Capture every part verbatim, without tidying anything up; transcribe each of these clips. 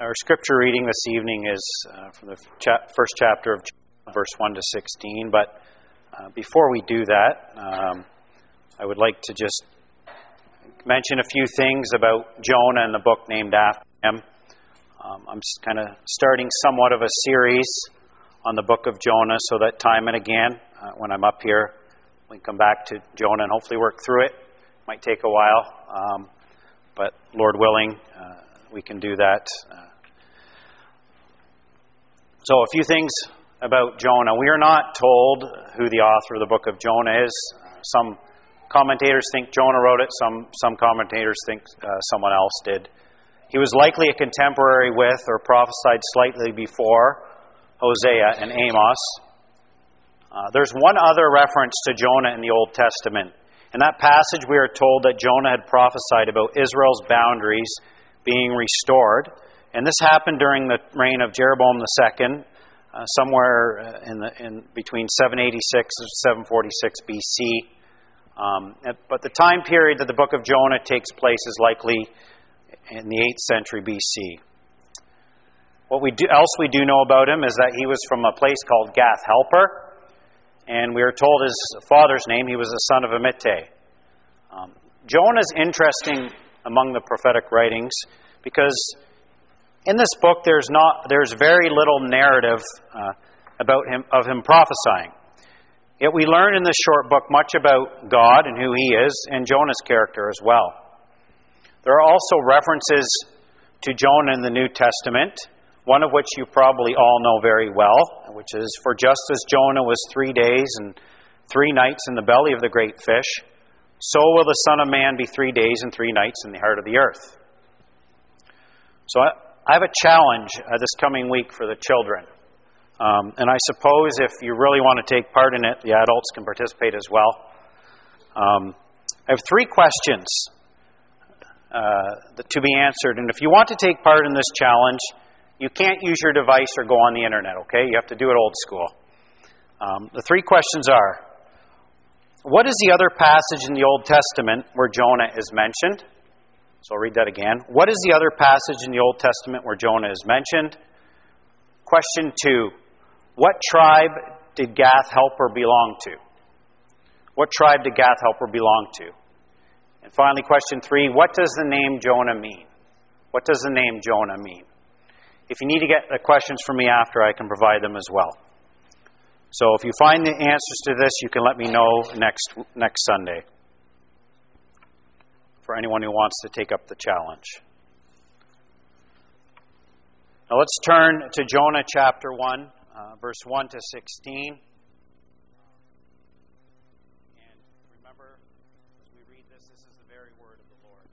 Our scripture reading this evening is uh, from the cha- first chapter of John, verse one to sixteen. But uh, before we do that, um, I would like to just mention a few things about Jonah and the book named after him. Um, I'm kind of starting somewhat of a series on the book of Jonah, so that time and again, uh, when I'm up here, we can come back to Jonah and hopefully work through it. Might take a while, um, but Lord willing, uh, we can do that. Uh, so a few things about Jonah. We are not told who the author of the book of Jonah is. Some commentators think Jonah wrote it. Some some commentators think uh, someone else did. He was likely a contemporary with or prophesied slightly before Hosea and Amos. Uh, there's one other reference to Jonah in the Old Testament. In that passage, we are told that Jonah had prophesied about Israel's boundaries being restored. And this happened during the reign of Jeroboam the Second, uh, somewhere in the in between seven eighty-six and seven forty-six B C. Um, but the time period that the book of Jonah takes place is likely in the eighth century B C. What we do, else we do know about him is that he was from a place called Gath Helper, and we are told his father's name, he was the son of Amittai. Um, Jonah is interesting among the prophetic writings because in this book there's not there's very little narrative uh, about him of him prophesying. Yet we learn in this short book much about God and who He is, and Jonah's character as well. There are also references to Jonah in the New Testament, one of which you probably all know very well, which is, "For just as Jonah was three days and three nights in the belly of the great fish, so will the Son of Man be three days and three nights in the heart of the earth." So I, I have a challenge uh, this coming week for the children. Um, and I suppose if you really want to take part in it, the adults can participate as well. Um, I have three questions uh, to be answered. And if you want to take part in this challenge, you can't use your device or go on the internet, okay? You have to do it old school. Um, the three questions are, what is the other passage in the Old Testament where Jonah is mentioned? So I'll read that again. What is the other passage in the Old Testament where Jonah is mentioned? Question two, what tribe did Gath Helper belong to? What tribe did Gath Helper belong to? And finally, question three, what does the name Jonah mean? What does the name Jonah mean? If you need to get the questions from me after, I can provide them as well. So if you find the answers to this, you can let me know next next Sunday, for anyone who wants to take up the challenge. Now let's turn to Jonah chapter one, uh, verse one to sixteen. And remember, as we read this, this is the very word of the Lord.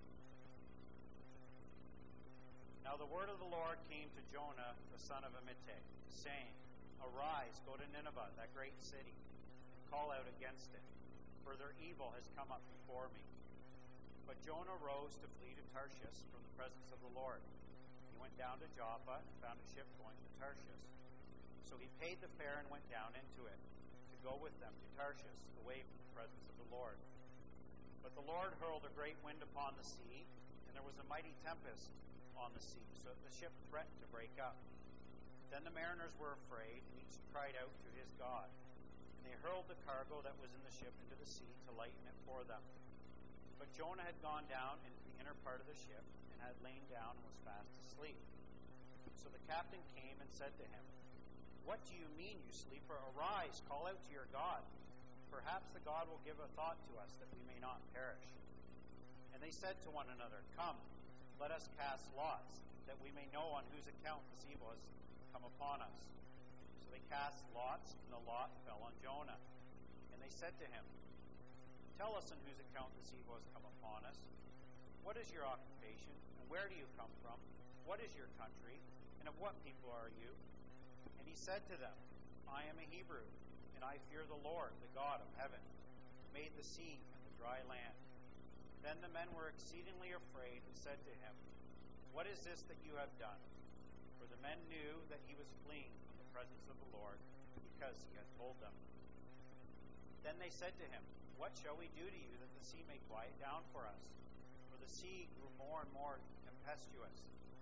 Now the word of the Lord came to Jonah, the son of Amittai, saying, "Arise, go to Nineveh, that great city, and call out against it, for their evil has come up before me." But Jonah rose to flee to Tarshish from the presence of the Lord. He went down to Joppa and found a ship going to Tarshish. So he paid the fare and went down into it, to go with them to Tarshish, away from the presence of the Lord. But the Lord hurled a great wind upon the sea, and there was a mighty tempest on the sea, so that the ship threatened to break up. Then the mariners were afraid, and each cried out to his God. And they hurled the cargo that was in the ship into the sea to lighten it for them. But Jonah had gone down into the inner part of the ship, and had lain down and was fast asleep. So the captain came and said to him, "What do you mean, you sleeper? Arise, call out to your God. Perhaps the God will give a thought to us, that we may not perish." And they said to one another, "Come, let us cast lots, that we may know on whose account this evil has come upon us." So they cast lots, and the lot fell on Jonah. And they said to him, "Tell us on whose account this evil has come upon us. What is your occupation, and where do you come from? What is your country, and of what people are you?" And he said to them, "I am a Hebrew, and I fear the Lord, the God of heaven, who made the sea and the dry land." Then the men were exceedingly afraid and said to him, "What is this that you have done?" For the men knew that he was fleeing from the presence of the Lord, because he had told them. Then they said to him, "What shall we do to you that the sea may quiet down for us?" For the sea grew more and more tempestuous. He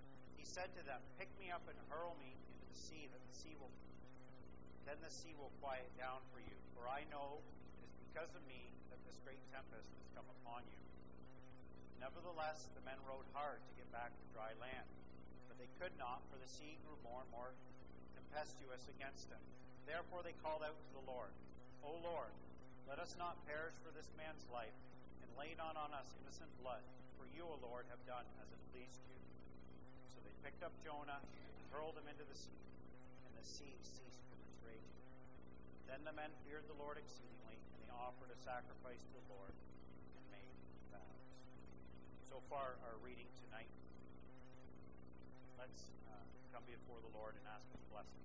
He said to them, "Pick me up and hurl me into the sea, that the sea will then the sea will quiet down for you. For I know it is because of me that this great tempest has come upon you." Nevertheless, the men rowed hard to get back to dry land, but they could not, for the sea grew more and more tempestuous against them. Therefore they called out to the Lord, "O Lord, let us not perish for this man's life, and lay not on us innocent blood, for you, O Lord, have done as it pleased you." So they picked up Jonah and hurled him into the sea, and the sea ceased from its raging. Then the men feared the Lord exceedingly, and they offered a sacrifice to the Lord and made vows. So far, our reading tonight. Let's uh, come before the Lord and ask His blessing.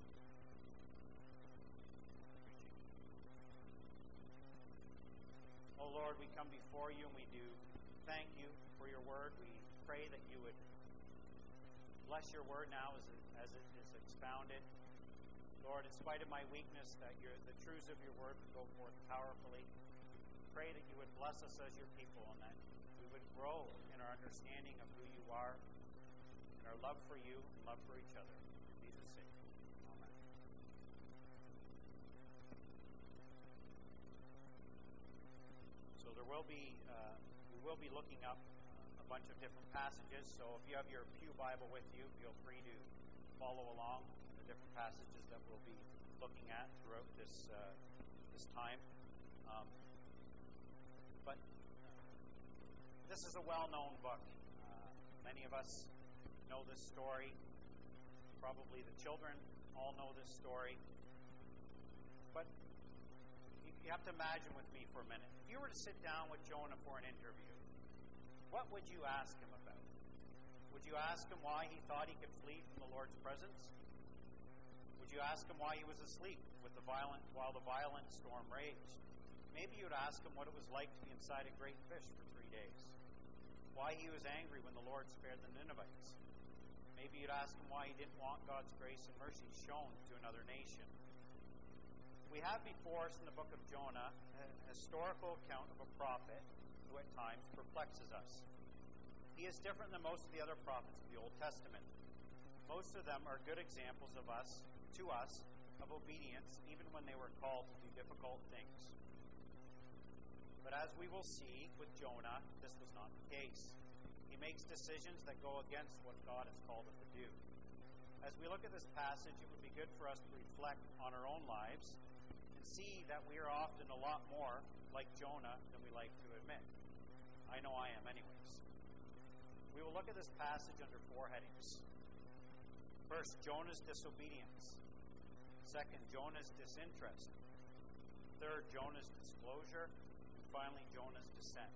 Oh Lord, we come before you and we do thank you for your word. We pray that you would bless your word now as it, as it is expounded. Lord, in spite of my weakness, that your, the truths of your word would go forth powerfully. Pray that you would bless us as your people and that we would grow in our understanding of who you are and our love for you and love for each other. In Jesus' sake. Amen. So there will be, uh, we will be looking up uh, a bunch of different passages. So if you have your Pew Bible with you, feel free to follow along in the different passages that we'll be looking at throughout this uh, this time. Um, but this is a well-known book. Uh, many of us know this story. Probably the children all know this story. But you have to imagine with me for a minute. If you were to sit down with Jonah for an interview, what would you ask him about? Would you ask him why he thought he could flee from the Lord's presence? Would you ask him why he was asleep with the violent while the violent storm raged? Maybe you'd ask him what it was like to be inside a great fish for three days. Why he was angry when the Lord spared the Ninevites. Maybe you'd ask him why he didn't want God's grace and mercy shown to another nation. We have before us in the book of Jonah a historical account of a prophet who at times perplexes us. He is different than most of the other prophets of the Old Testament. Most of them are good examples of us, to us, of obedience, even when they were called to do difficult things. But as we will see with Jonah, this was not the case. He makes decisions that go against what God has called him to do. As we look at this passage, it would be good for us to reflect on our own lives and see that we are often a lot more like Jonah than we like to admit. I know I am anyways. We will look at this passage under four headings. First, Jonah's disobedience. Second, Jonah's disinterest. Third, Jonah's disclosure. And finally, Jonah's descent.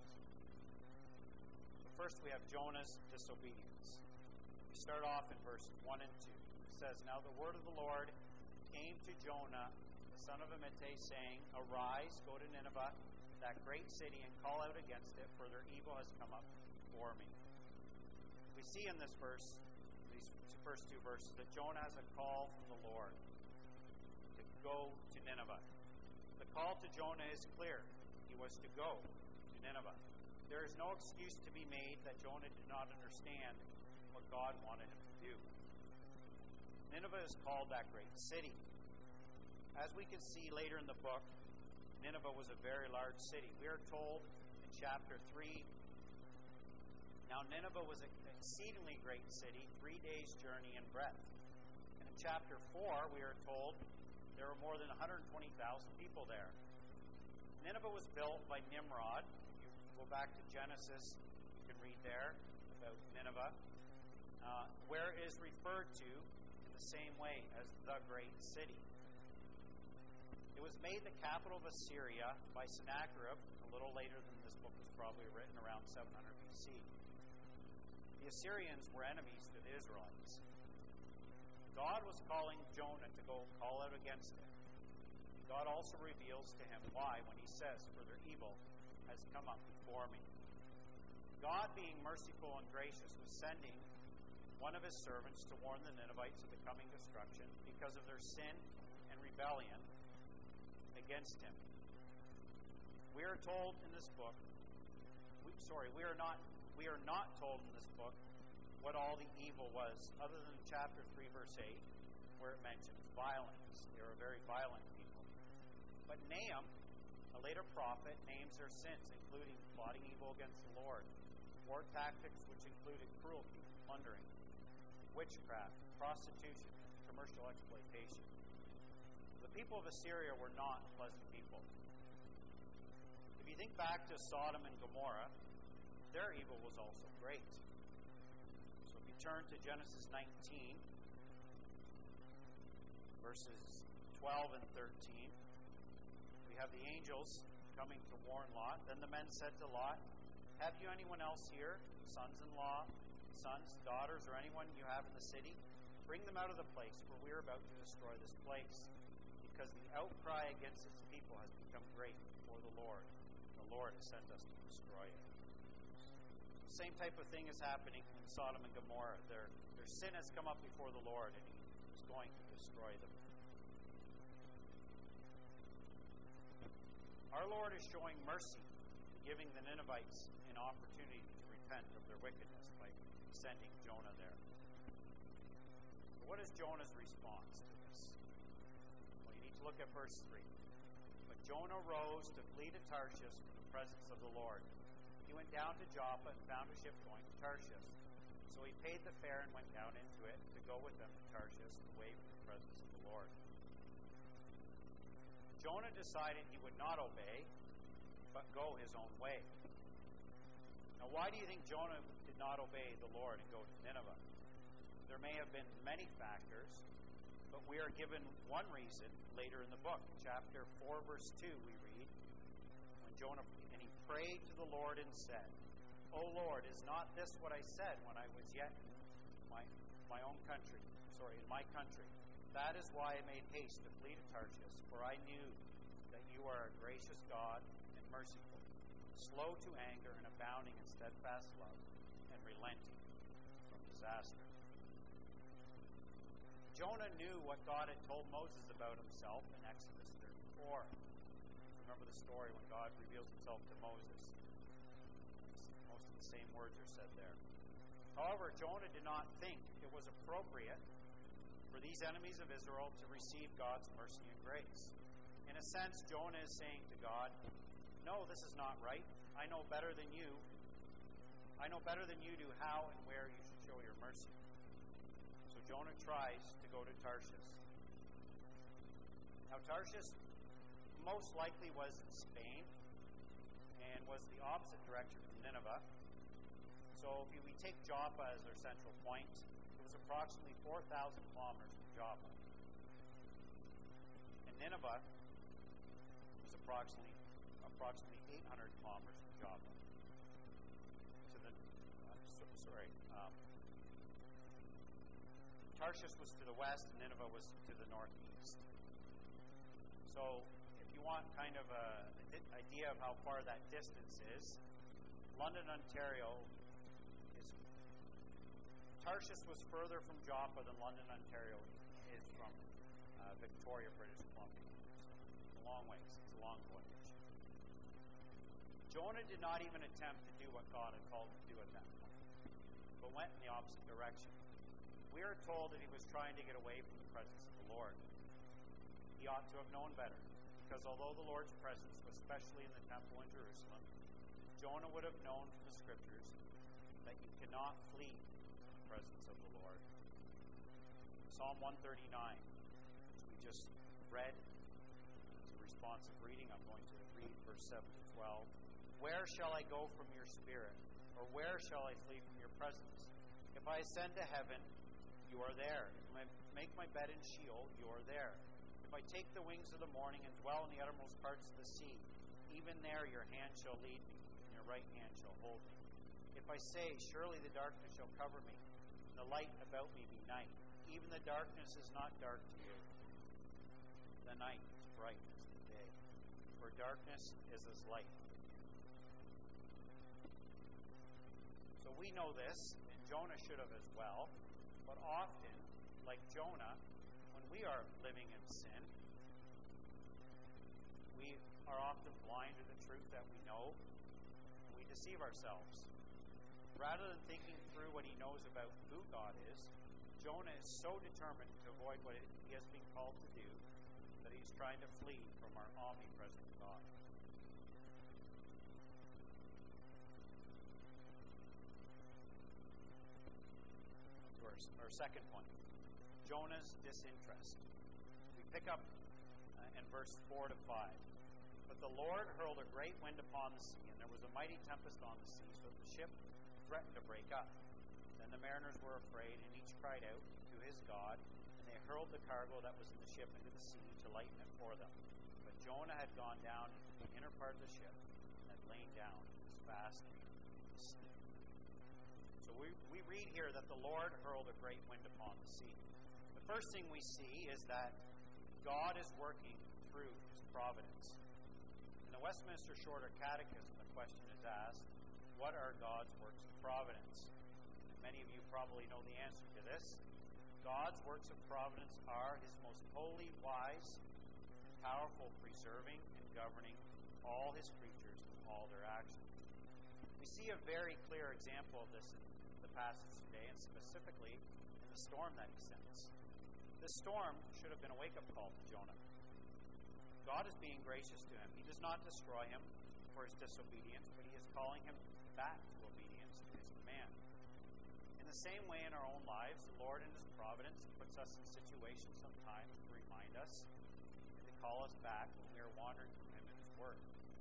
So first, we have Jonah's disobedience. We start off in verses one and two. It says, "Now the word of the Lord came to Jonah, the son of Amittai, saying, Arise, go to Nineveh, that great city, and call out against it, for their evil has come up before me." We see in this verse, these first two verses, that Jonah has a call from the Lord to go to Nineveh. The call to Jonah is clear. He was to go to Nineveh. There is no excuse to be made that Jonah did not understand what God wanted him to do. Nineveh is called that great city. As we can see later in the book, Nineveh was a very large city. We are told in chapter three, now Nineveh was an exceedingly great city, three days' journey in breadth. And in chapter four, we are told there were more than one hundred twenty thousand people there. Nineveh was built by Nimrod. If you go back to Genesis, you can read there about Nineveh, uh, where it is referred to in the same way as the great city. It was made the capital of Assyria by Sennacherib, a little later than this book was probably written, around seven hundred B C. The Assyrians were enemies to the Israelites. God was calling Jonah to go call out against it. God also reveals to him why when he says, "For their evil has come up before me." God, being merciful and gracious, was sending one of his servants to warn the Ninevites of the coming destruction because of their sin and rebellion against him. We are told in this book, we, sorry, we are not we are not told in this book what all the evil was, other than chapter three, verse eight, where it mentions violence. They were a very violent people. But Nahum, a later prophet, names their sins, including plotting evil against the Lord, war tactics which included cruelty, plundering, witchcraft, prostitution, commercial exploitation. The people of Assyria were not pleasant people. If you think back to Sodom and Gomorrah, their evil was also great. So if you turn to Genesis nineteen, verses twelve and thirteen, we have the angels coming to warn Lot. Then the men said to Lot, "Have you anyone else here, sons-in-law, sons, daughters, or anyone you have in the city? Bring them out of the place, for we are about to destroy this place, because the outcry against its people has become great before the Lord. The Lord has sent us to destroy it." The same type of thing is happening in Sodom and Gomorrah. Their, their sin has come up before the Lord, and He is going to destroy them. Our Lord is showing mercy, giving the Ninevites an opportunity to repent of their wickedness by sending Jonah there. But what is Jonah's response to this? Well, you need to look at verse three. But Jonah rose to flee to Tarshish from the presence of the Lord. He went down to Joppa and found a ship going to Tarshish. So he paid the fare and went down into it to go with them to Tarshish, away from the presence of the Lord. Jonah decided he would not obey, but go his own way. Now, why do you think Jonah did not obey the Lord and go to Nineveh? There may have been many factors, but we are given one reason later in the book. In chapter four, verse two, we read, when Jonah, and he prayed to the Lord and said, "O Lord, is not this what I said when I was yet in my, my own country, sorry, in my country? That is why I made haste to flee to Tarshish, for I knew that you are a gracious God and merciful, slow to anger and abounding in steadfast love, and relenting from disaster." Jonah knew what God had told Moses about himself in Exodus thirty-four. Remember the story when God reveals himself to Moses. Most of the same words are said there. However, Jonah did not think it was appropriate for these enemies of Israel to receive God's mercy and grace. In a sense, Jonah is saying to God, "No, this is not right. I know better than you. I know better than you do how and where you should show your mercy." So Jonah tries to go to Tarshish. Now, Tarshish most likely was in Spain and was the opposite direction from Nineveh. So if we take Joppa as their central point, it was approximately four thousand kilometers from Joppa. And Nineveh was approximately approximately eight hundred kilometers from Joppa. To the uh, so, sorry, um, Tarshish was to the west, and Nineveh was to the northeast. So, if you want kind of a, an idea of how far that distance is, London, Ontario. Tarshish was further from Joppa than London, Ontario is from uh, Victoria, British Columbia. So it's a long ways. It's a long voyage. Jonah did not even attempt to do what God had called him to do at that point, but went in the opposite direction. We are told that he was trying to get away from the presence of the Lord. He ought to have known better, because although the Lord's presence was especially in the temple in Jerusalem, Jonah would have known from the Scriptures that you cannot flee presence of the Lord. Psalm one thirty-nine, which we just read, is a responsive reading. I'm going to read verse seven to twelve. "Where shall I go from your spirit? Or where shall I flee from your presence? If I ascend to heaven, you are there. If I make my bed in Sheol, you are there. If I take the wings of the morning and dwell in the uttermost parts of the sea, even there your hand shall lead me, and your right hand shall hold me. If I say, surely the darkness shall cover me, the light about me be night. Even the darkness is not dark to you. The night is bright as the day, for darkness is as light. So we know this, and Jonah should have as well, but often, like Jonah, when we are living in sin, we are often blind to the truth that we know, and we deceive ourselves. Rather than thinking through what he knows about who God is, Jonah is so determined to avoid what he has been called to do that he's trying to flee from our omnipresent God. To our, our second point, Jonah's disinterest. We pick up uh, in verse four to five. But the Lord hurled a great wind upon the sea, and there was a mighty tempest on the sea, so that the ship threatened to break up. Then the mariners were afraid, and each cried out to his God, and they hurled the cargo that was in the ship into the sea to lighten it for them. But Jonah had gone down into the inner part of the ship, and had lain down and was fast asleep. So we, we read here that the Lord hurled a great wind upon the sea. The first thing we see is that God is working through his providence. In the Westminster Shorter Catechism, the question is asked, what are God's works of providence? And many of you probably know the answer to this. God's works of providence are his most holy, wise, and powerful preserving and governing all his creatures in all their actions. We see a very clear example of this in the passage today, and specifically in the storm that he sends. This storm should have been a wake-up call to Jonah. God is being gracious to him. He does not destroy him for his disobedience, but he is calling him back to obedience to his command. In the same way in our own lives, the Lord in his providence puts us in situations sometimes to remind us and to call us back when we are wandering from him and his word.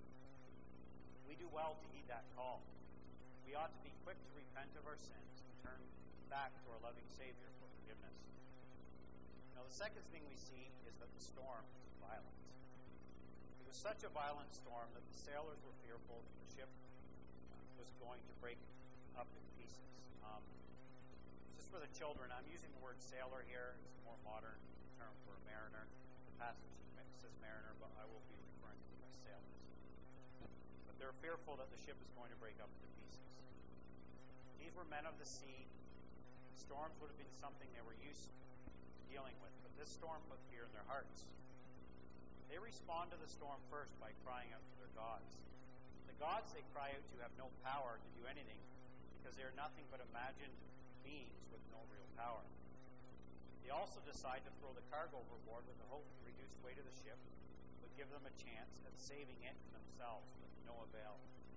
We do well to heed that call. We ought to be quick to repent of our sins and turn back to our loving Savior for forgiveness. Now, the second thing we see is that the storm is violent. It was such a violent storm that the sailors were fearful that the ship was going to break up in pieces. Um, just for the children, I'm using the word sailor here. It's a more modern term for a mariner. The passage says mariner, but I will be referring to them as sailors. But they're fearful that the ship is going to break up into pieces. These were men of the sea. Storms would have been something they were used to dealing with, but this storm put fear in their hearts. They respond to the storm first by crying out to their gods. The gods they cry out to have no power to do anything because they are nothing but imagined beings with no real power. They also decide to throw the cargo overboard with the hope the reduced weight of the ship would give them a chance at saving it and themselves, but no avail.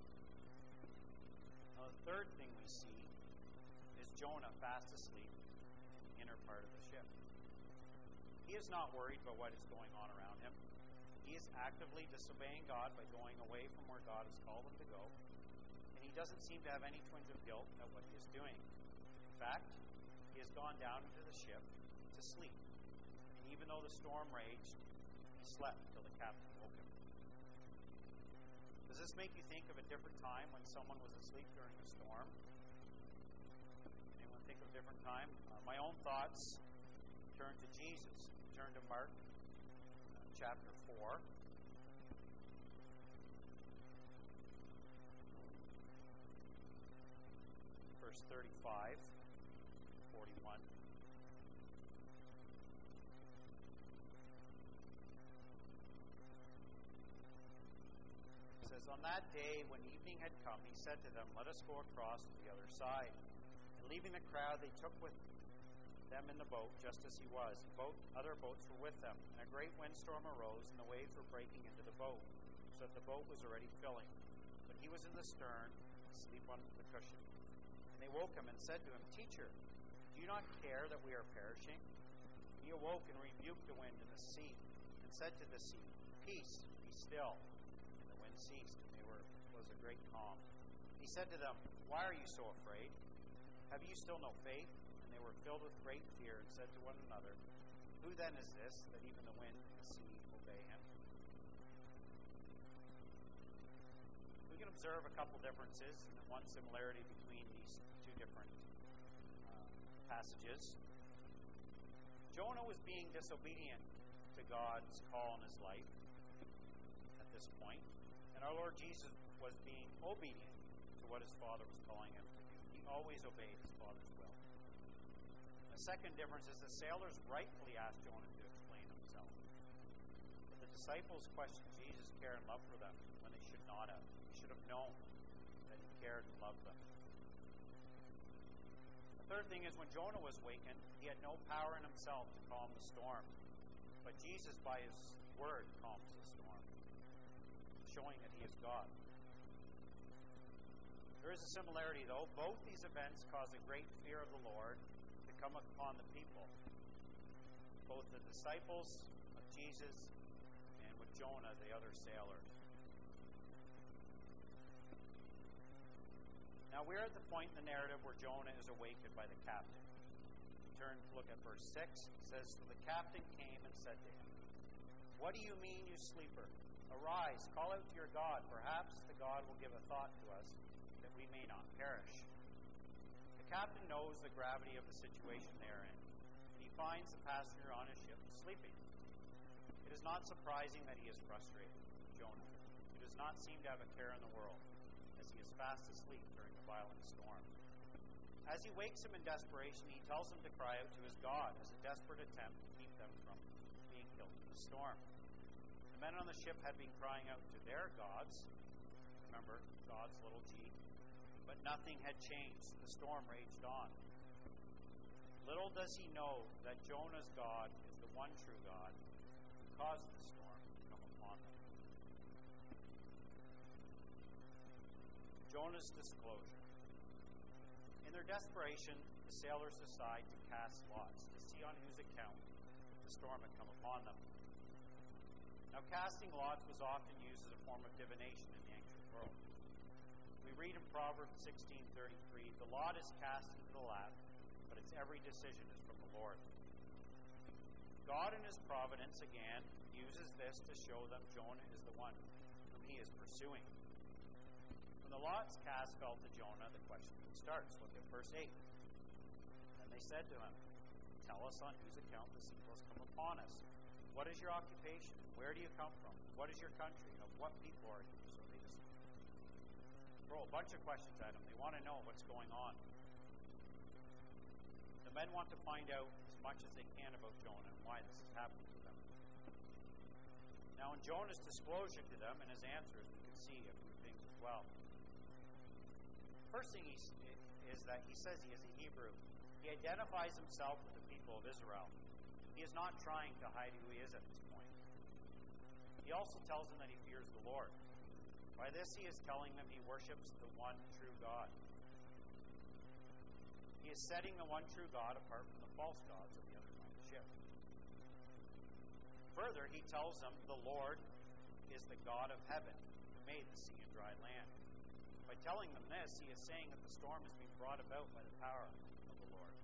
Now, the third thing we see is Jonah fast asleep in the inner part of the ship. He is not worried about what is going on around him. He is actively disobeying God by going away from where God has called him to go, and he doesn't seem to have any twinge of guilt at what he is doing. In fact, he has gone down into the ship to sleep, and even though the storm raged, he slept till the captain woke him. Does this make you think of a different time when someone was asleep during a storm? Anyone think of a different time? Uh, my own thoughts turn to Jesus. Turn to Mark uh, chapter four. Verse thirty-five, forty-one. It says, on that day when evening had come, he said to them, let us go across to the other side. And leaving the crowd, they took with them in the boat, just as he was. Boat, other boats were with them, and a great windstorm arose, and the waves were breaking into the boat, so that the boat was already filling. But he was in the stern, asleep on the cushion. And they woke him and said to him, Teacher, do you not care that we are perishing? And he awoke and rebuked the wind and the sea, and said to the sea, Peace, be still. And the wind ceased, and there were, was a great calm. He said to them, Why are you so afraid? Have you still no faith? They were filled with great fear and said to one another, Who then is this that even the wind and the sea obey him? We can observe a couple differences and one similarity between these two different uh, passages. Jonah was being disobedient to God's call in his life at this point, and our Lord Jesus was being obedient to what his Father was calling him to do. He always obeyed his Father's will. The second difference is the sailors rightfully asked Jonah to explain himself. But the disciples questioned Jesus' care and love for them when they should not have. They should have known that he cared and loved them. The third thing is, when Jonah was wakened, he had no power in himself to calm the storm. But Jesus, by his word, calms the storm, showing that he is God. There is a similarity, though. Both these events cause a great fear of the Lord to come upon the people, both the disciples of Jesus and with Jonah, the other sailor. Now we're at the point in the narrative where Jonah is awakened by the captain. Turn to look at verse six. It says, "So the captain came and said to him, 'What do you mean, you sleeper? Arise, call out to your God. Perhaps the God will give a thought to us, that we may not perish.' The captain knows the gravity of the situation they're in, and he finds the passenger on his ship sleeping. It is not surprising that he is frustrated. Jonah, who does not seem to have a care in the world, as he is fast asleep during the violent storm. As he wakes him in desperation, he tells him to cry out to his God as a desperate attempt to keep them from being killed in the storm. The men on the ship had been crying out to their gods, remember, God's little g, but nothing had changed. The storm raged on. Little does he know that Jonah's God is the one true God who caused the storm to come upon them." Jonah's disclosure. In their desperation, the sailors decide to cast lots to see on whose account the storm had come upon them. Now, casting lots was often used as a form of divination in the ancient world. We read in Proverbs sixteen thirty-three, "The lot is cast into the lap, but its every decision is from the Lord." God in his providence, again, uses this to show them Jonah is the one whom he is pursuing. When the lots cast fell to Jonah, the question starts. Look at verse eight. "And they said to him, 'Tell us on whose account this evil has come upon us. What is your occupation? Where do you come from? What is your country? And of what people are you?' So they just throw a bunch of questions at him. They want to know what's going on. The men want to find out as much as they can about Jonah and why this has happened to them. Now, in Jonah's disclosure to them and his answers, we can see a few things as well. First thing he, is that he says he is a Hebrew. He identifies himself with the people of Israel. He is not trying to hide who he is at this point. He also tells them that he fears the Lord. By this, he is telling them he worships the one true God. He is setting the one true God apart from the false gods of the others on the ship. Further, he tells them the Lord is the God of heaven who made the sea and dry land. By telling them this, he is saying that the storm is being brought about by the power of the Lord.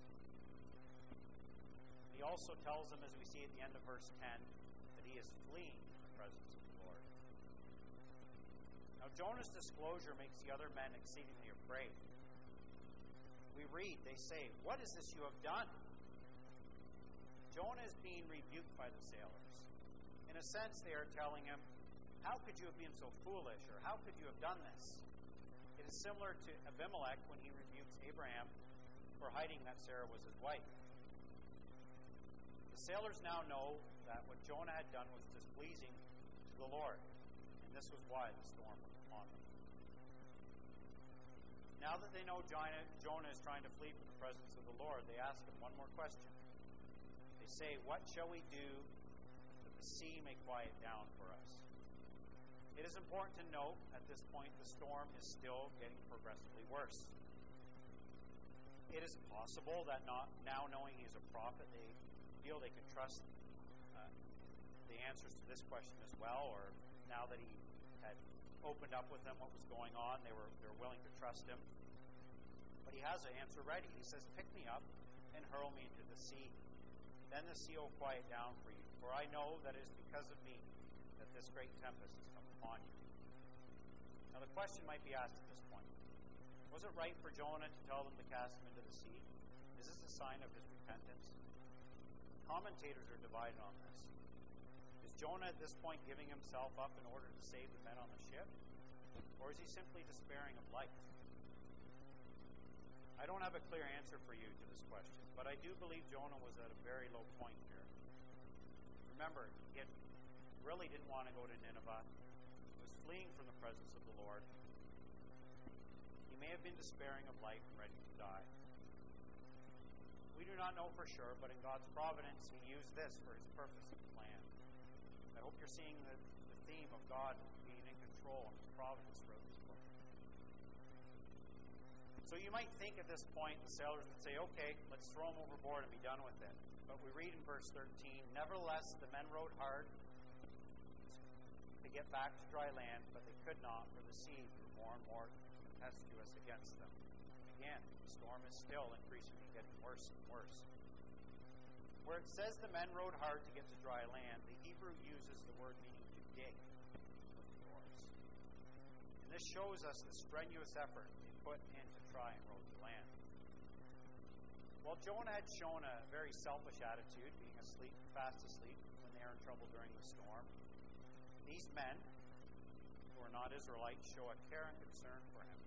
He also tells them, as we see at the end of verse ten, that he is fleeing from the presence of the Lord. Now, Jonah's disclosure makes the other men exceedingly afraid. We read, they say, "What is this you have done?" Jonah is being rebuked by the sailors. In a sense, they are telling him, "How could you have been so foolish?" or "How could you have done this?" It is similar to Abimelech when he rebukes Abraham for hiding that Sarah was his wife. The sailors now know that what Jonah had done was displeasing to the Lord, and this was why the storm was upon them. Now that they know Jonah, Jonah is trying to flee from the presence of the Lord, they ask him one more question. They say, "What shall we do that the sea may quiet down for us?" It is important to note at this point the storm is still getting progressively worse. It is possible that not now knowing he is a prophet, they feel they can trust uh, the answers to this question as well, or now that he had opened up with them what was going on, they were they were willing to trust him. But he has an answer ready. He says, "Pick me up and hurl me into the sea. Then the sea will quiet down for you. For I know that it is because of me that this great tempest has come upon you." Now the question might be asked at this point. Was it right for Jonah to tell them to cast him into the sea? Is this a sign of his repentance? Commentators are divided on this. Is Jonah at this point giving himself up in order to save the men on the ship? Or is he simply despairing of life? I don't have a clear answer for you to this question, but I do believe Jonah was at a very low point here. Remember, he had really didn't want to go to Nineveh. He was fleeing from the presence of the Lord. He may have been despairing of life and ready to die. We do not know for sure, but in God's providence, He used this for His purpose and plan. I hope you're seeing the, the theme of God being in control and His providence throughout this book. So you might think at this point, the sailors would say, okay, let's throw them overboard and be done with it. But we read in verse thirteen, nevertheless, the men rowed hard to get back to dry land, but they could not, for the sea grew more and more tempestuous against them. Again, the storm is still increasingly getting worse and worse. Where it says the men rowed hard to get to dry land, the Hebrew uses the word meaning to dig with the oars. And this shows us the strenuous effort they put in to try and row to land. While Jonah had shown a very selfish attitude, being asleep, fast asleep when they are in trouble during the storm, these men, who are not Israelites, show a care and concern for him.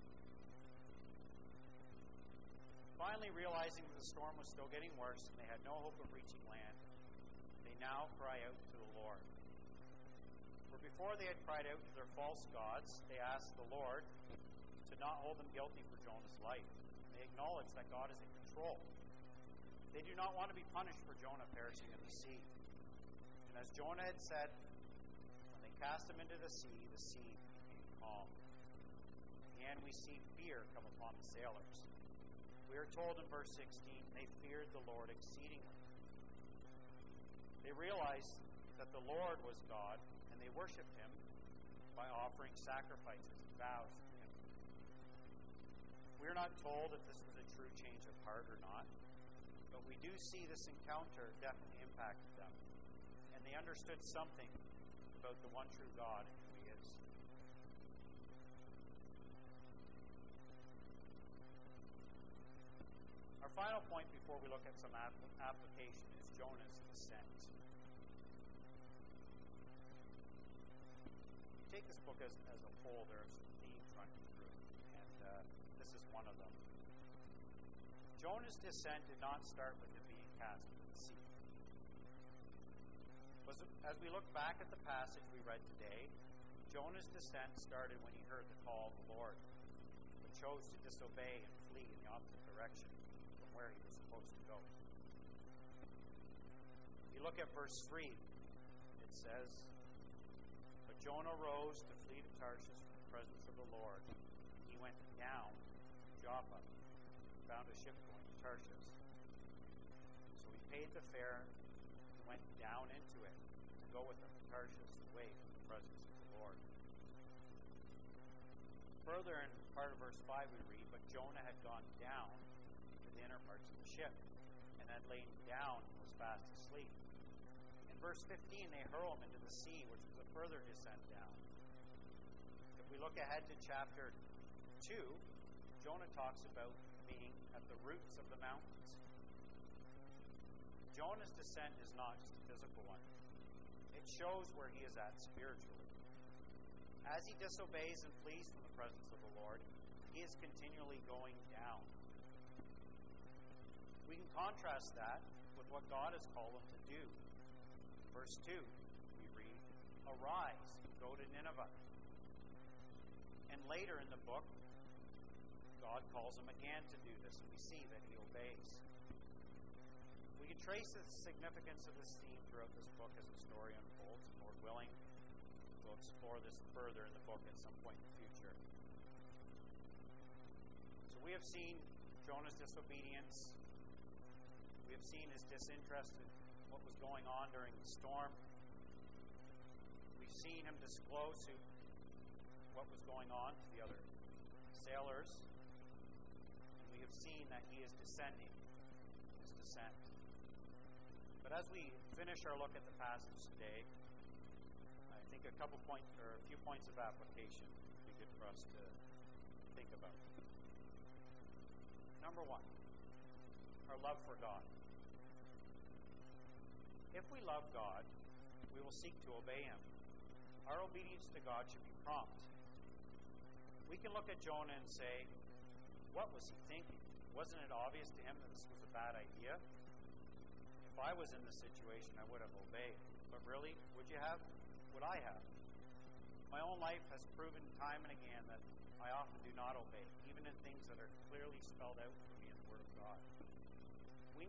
Finally, realizing that the storm was still getting worse and they had no hope of reaching land, they now cry out to the Lord. For before they had cried out to their false gods, they asked the Lord to not hold them guilty for Jonah's life. They acknowledge that God is in control. They do not want to be punished for Jonah perishing in the sea. And as Jonah had said, when they cast him into the sea, the sea became calm. And we see fear come upon the sailors. We are told in verse sixteen, they feared the Lord exceedingly. They realized that the Lord was God, and they worshipped Him by offering sacrifices and vows to Him. We are not told if this was a true change of heart or not, but we do see this encounter definitely impacted them, and they understood something about the one true God and who He is. Our final point before we look at some application is Jonah's descent. If you take this book as, as a whole, there are some themes running through, and uh, this is one of them. Jonah's descent did not start with him being cast into the sea. As we look back at the passage we read today, Jonah's descent started when he heard the call of the Lord, but chose to disobey and flee in the opposite direction from where he was supposed to go. You look at verse three, it says, but Jonah rose to flee to Tarshish from the presence of the Lord. He went down to Joppa, found a ship going to Tarshish. So he paid the fare and went down into it to go with them to Tarshish, away from the presence of the Lord. Further in part of verse five we read, but Jonah had gone down to the inner parts of the ship and had lain down and was fast asleep. In verse fifteen, they hurl him into the sea, which was a further descent down. If we look ahead to chapter two, Jonah talks about being at the roots of the mountains. Jonah's descent is not just a physical one. It shows where he is at spiritually. As he disobeys and flees from the presence of the Lord, he is continually going down. We can contrast that with what God has called him to do. Verse two, we read, arise, go to Nineveh. And later in the book, God calls him again to do this, and we see that he obeys. We can trace the significance of this theme throughout this book as the story unfolds. Lord willing, we'll explore this further in the book at some point in the future. So we have seen Jonah's disobedience. We have seen his disinterest in what was going on during the storm. We've seen him disclose who, what was going on to the other sailors. And we have seen that he is descending his descent. But as we finish our look at the passage today, I think a couple points or a few points of application would be good for us to think about. Number one, our love for God. If we love God, we will seek to obey Him. Our obedience to God should be prompt. We can look at Jonah and say, what was he thinking? Wasn't it obvious to him that this was a bad idea? If I was in this situation, I would have obeyed. But really, would you have? Would I have? My own life has proven time and again that I often do not obey, even in things that are clearly spelled out for me in the Word of God. We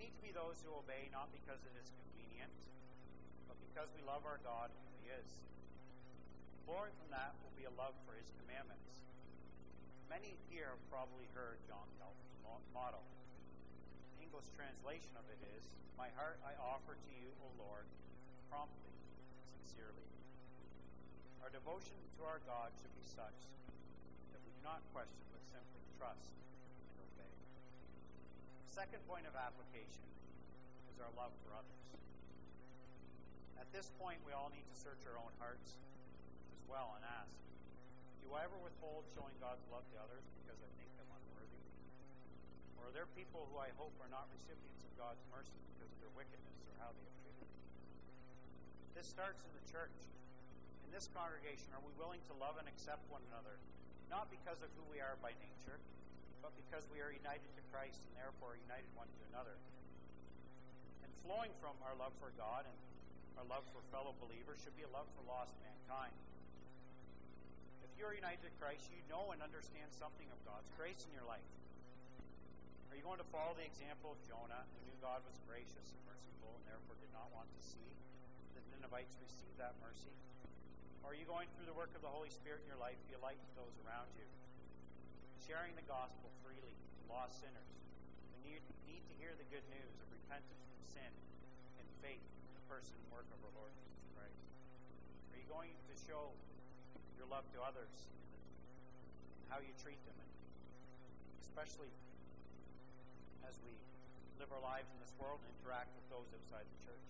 need to be those who obey not because it is convenient, but because we love our God and who He is. Flowing from that will be a love for His commandments. Many here have probably heard John Calvin's motto. The English translation of it is, "My heart I offer to you, O Lord, promptly, sincerely." Our devotion to our God should be such that we do not question but simply trust and obey. The second point of application is our love for others. At this point, we all need to search our own hearts as well and ask, do I ever withhold showing God's love to others because I think them unworthy? Or are there people who I hope are not recipients of God's mercy because of their wickedness or how they have treated me? This starts in the church. In this congregation, are we willing to love and accept one another, not because of who we are by nature, but because we are united to Christ and therefore united one to another? And flowing from our love for God and our love for fellow believers should be a love for lost mankind. If you are united to Christ, you know and understand something of God's grace in your life. Are you going to follow the example of Jonah, who knew God was gracious and merciful and therefore did not want to see the Ninevites receive that mercy? Or are you going through the work of the Holy Spirit in your life, be a light to those around you, sharing the gospel freely to lost sinners who need, need to hear the good news of repentance from sin and faith in the person and work of our Lord Jesus Christ? Are you going to show your love to others in how you treat them, and especially as we live our lives in this world and interact with those outside the church?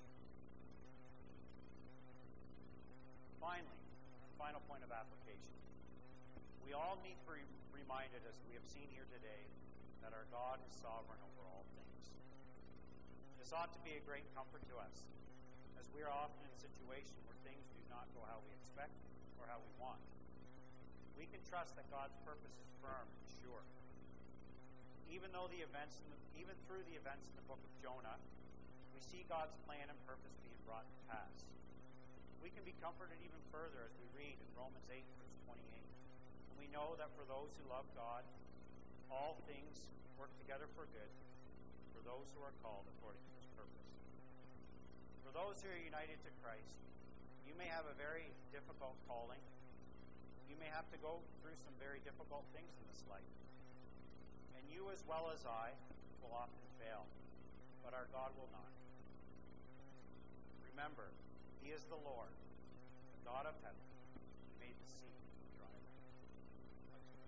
Finally, final point of application. We all need to be reminded, as we have seen here today, that our God is sovereign over all things. This ought to be a great comfort to us, as we are often in a situation where things do not go how we expect or how we want. We can trust that God's purpose is firm and sure. Even though the events, in the, even through the events in the book of Jonah, we see God's plan and purpose being brought to pass. We can be comforted even further as we read in Romans eight, verse twenty-eight. And we know that for those who love God, all things work together for good, for those who are called according to His purpose. For those who are united to Christ, you may have a very difficult calling. You may have to go through some very difficult things in this life. And you, as well as I, will often fail, but our God will not. Remember, He is the Lord, the God of heaven. He made the sea dry land. Let's pray.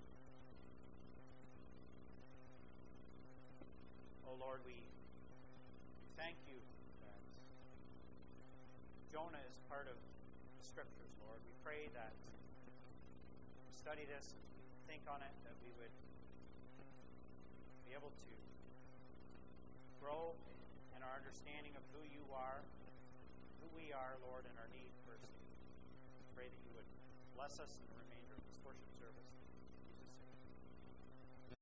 Oh Lord, we, we thank you that Jonah is part of the Scriptures, Lord. We pray that we study this, as we think on it, that we would be able to grow in our understanding of who you are, who we are, Lord, and our need for us. Pray that you would bless us in the remainder of this worship service. In Jesus' name.